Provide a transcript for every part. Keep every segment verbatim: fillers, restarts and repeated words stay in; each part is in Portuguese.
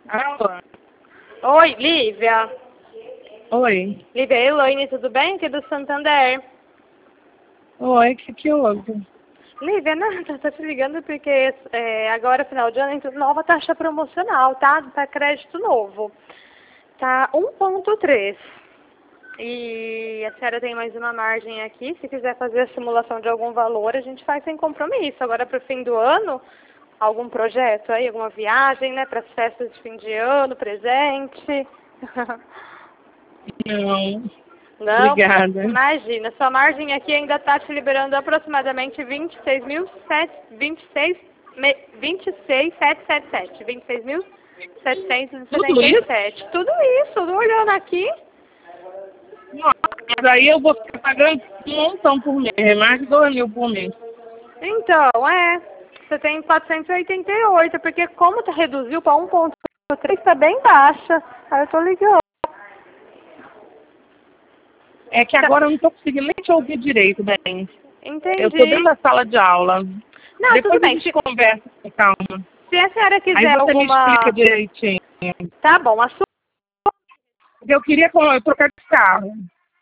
Alô? Oi, Lívia. Oi. Lívia, Elaine, tudo bem? Aqui do Santander. Oi, o que que houve? Lívia, nada, tô te ligando porque é, agora, final de ano, entrou nova taxa promocional, tá? Tá crédito novo. Tá um ponto três. E a senhora tem mais uma margem aqui. Se quiser fazer a simulação de algum valor, a gente faz sem compromisso. Agora, para o fim do ano, algum projeto aí, alguma viagem, né? Para as festas de fim de ano, presente. Não. Não, Obrigada. imagina, sua margem aqui ainda está te liberando aproximadamente vinte e seis mil setecentos e setenta e sete. vinte e seis mil setecentos e setenta e sete. Tudo isso, tudo olhando aqui. Nossa, mas aí eu vou ficar pagando um montão por mês, é mais de dois mil por mês. Então, é, você tem quatrocentos e oitenta e oito, porque como tu reduziu para um ponto três, está bem baixa. Aí eu tô ligando. É que agora eu não estou conseguindo nem te ouvir direito, bem. Entendi. Eu estou dentro da sala de aula. Não, Depois tudo bem. a gente Se, conversa com calma. se a senhora quiser Aí você alguma... me explica direitinho. Tá bom, a sua... Eu queria eu trocar de carro.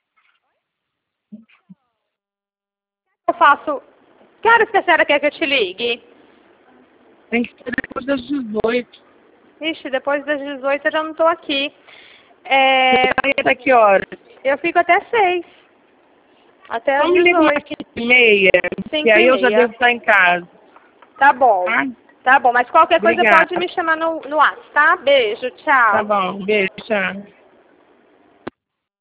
Eu faço... Que horas que a senhora quer que eu te ligue? Tem que ser depois das dezoito. Ixi, depois das dezoito eu já não tô aqui. É... Até que horas? Eu fico até seis. Até às Então me liga mais dezoito. cinco e meia, Cinco que aí e eu já meia. devo estar em casa. Tá bom. Tá? Tá bom, mas qualquer coisa Obrigada. pode me chamar no, no WhatsApp, tá? Beijo, tchau. Tá bom, beijo, tchau.